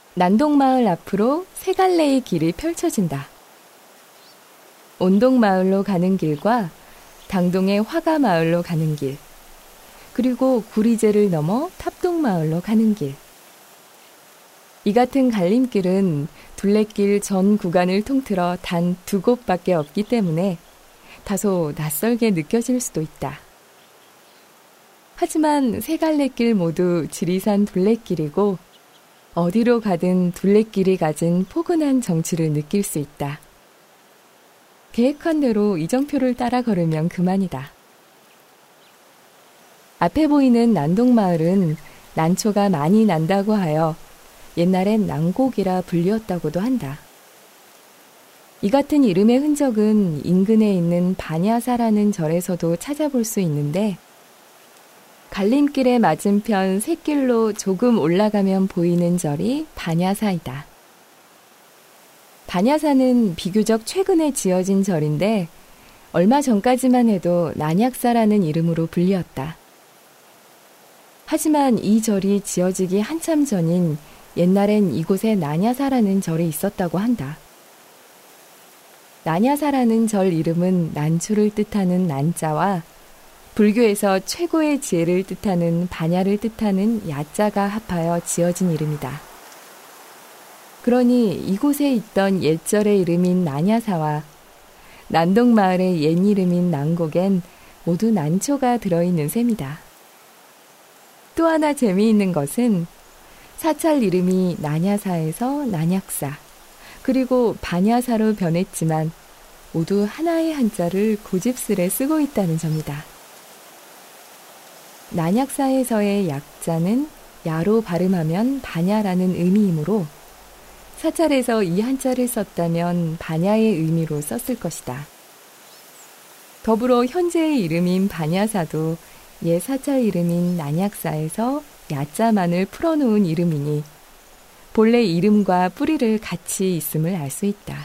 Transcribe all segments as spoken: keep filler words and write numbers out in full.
난동마을 앞으로 세 갈래의 길이 펼쳐진다. 온동마을로 가는 길과 당동의 화가마을로 가는 길, 그리고 구리제를 넘어 탑동마을로 가는 길. 이 같은 갈림길은 둘레길 전 구간을 통틀어 단 두 곳밖에 없기 때문에 다소 낯설게 느껴질 수도 있다. 하지만 세 갈래길 모두 지리산 둘레길이고 어디로 가든 둘레길이 가진 포근한 정취를 느낄 수 있다. 계획한 대로 이정표를 따라 걸으면 그만이다. 앞에 보이는 난동마을은 난초가 많이 난다고 하여 옛날엔 난곡이라 불리었다고도 한다. 이 같은 이름의 흔적은 인근에 있는 반야사라는 절에서도 찾아볼 수 있는데 갈림길의 맞은편 샛길로 조금 올라가면 보이는 절이 반야사이다. 반야사는 비교적 최근에 지어진 절인데 얼마 전까지만 해도 난약사라는 이름으로 불리었다. 하지만 이 절이 지어지기 한참 전인 옛날엔 이곳에 난야사라는 절이 있었다고 한다. 난야사라는 절 이름은 난초를 뜻하는 난자와 불교에서 최고의 지혜를 뜻하는 반야를 뜻하는 야자가 합하여 지어진 이름이다. 그러니 이곳에 있던 옛절의 이름인 난야사와 난동마을의 옛 이름인 난곡엔 모두 난초가 들어있는 셈이다. 또 하나 재미있는 것은 사찰 이름이 난야사에서 난약사, 그리고 반야사로 변했지만 모두 하나의 한자를 고집스레 쓰고 있다는 점이다. 난약사에서의 약자는 야로 발음하면 반야라는 의미이므로 사찰에서 이 한자를 썼다면 반야의 의미로 썼을 것이다. 더불어 현재의 이름인 반야사도 옛 사찰 이름인 난약사에서 야자만을 풀어놓은 이름이니 본래 이름과 뿌리를 같이 있음을 알 수 있다.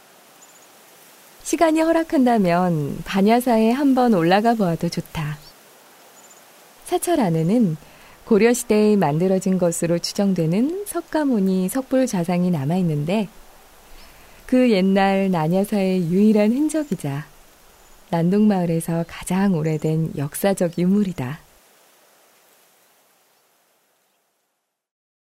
시간이 허락한다면 반야사에 한번 올라가 보아도 좋다. 사찰 안에는 고려시대에 만들어진 것으로 추정되는 석가모니 석불 좌상이 남아있는데 그 옛날 난야사의 유일한 흔적이자 난동마을에서 가장 오래된 역사적 유물이다.